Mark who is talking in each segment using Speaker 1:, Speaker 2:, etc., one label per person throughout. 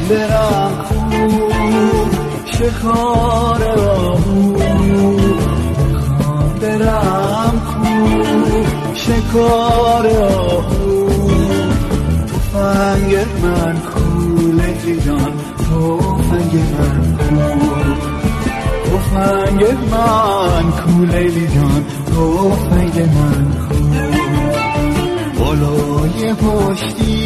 Speaker 1: برم خوب شکار آهو، میخوام برم خوب شکار آهو. تفنگ من کو لیلی جان، تفنگ من کو، تفنگ من کو لیلی جان، تفنگ من کو. بالای پشتی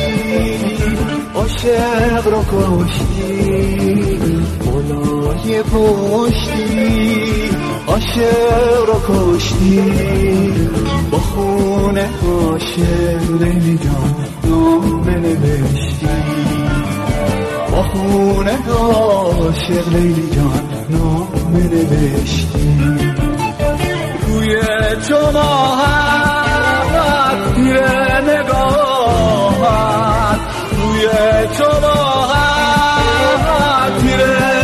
Speaker 1: عاشق رو کشتی، بالای پشتی عاشق رو کشتی. با خون عاشق لیلی جان نام نوشتی، با خون عاشق لیلی جان نام نوشتی. روی چماهت تیر نگاهت، روی چماهت تیر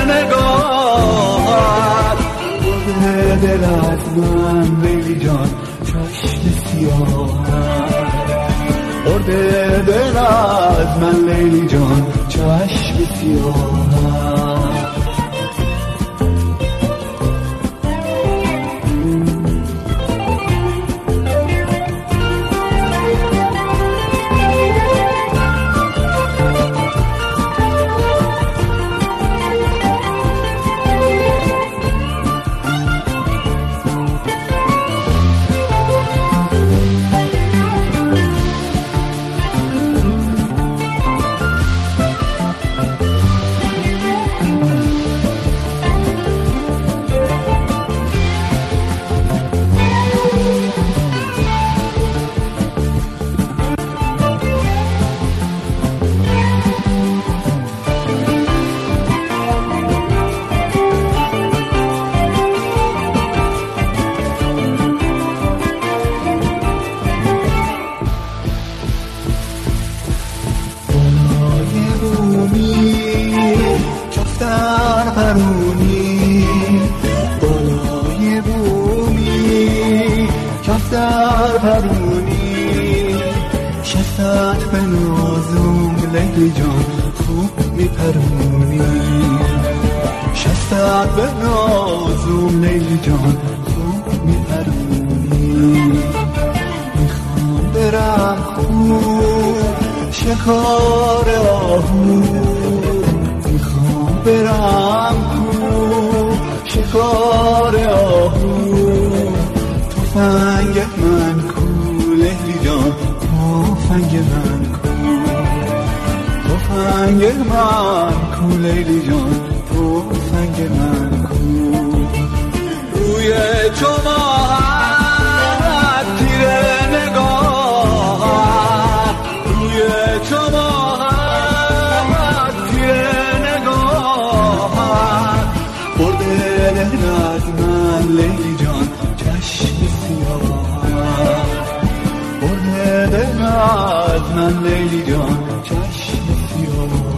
Speaker 1: نگاهت. برده دل از من لیلی جان چشم سیاهت، برده دل از من لیلی جان چشم سیاهت. بالای بومی کفتر پرونی، شفتت به نازم لیلی جان خوب میپرونی، شفتت به نازم لیلی جان خوب میپرونی. میخوام برم خوب شکار آهو، میخوام برم خوب شکار آهو. تفنگ من کو لیلی جان، تفنگ من کو، تفنگ من کو لیلی جان، تفنگ من کو. روی چماهت تیر نگاهت، روی چماهت تیر نگاهت. برده دل از من لیلی جان چشم سیاهت، برده دل از من لیلی جان چشم سیاهت.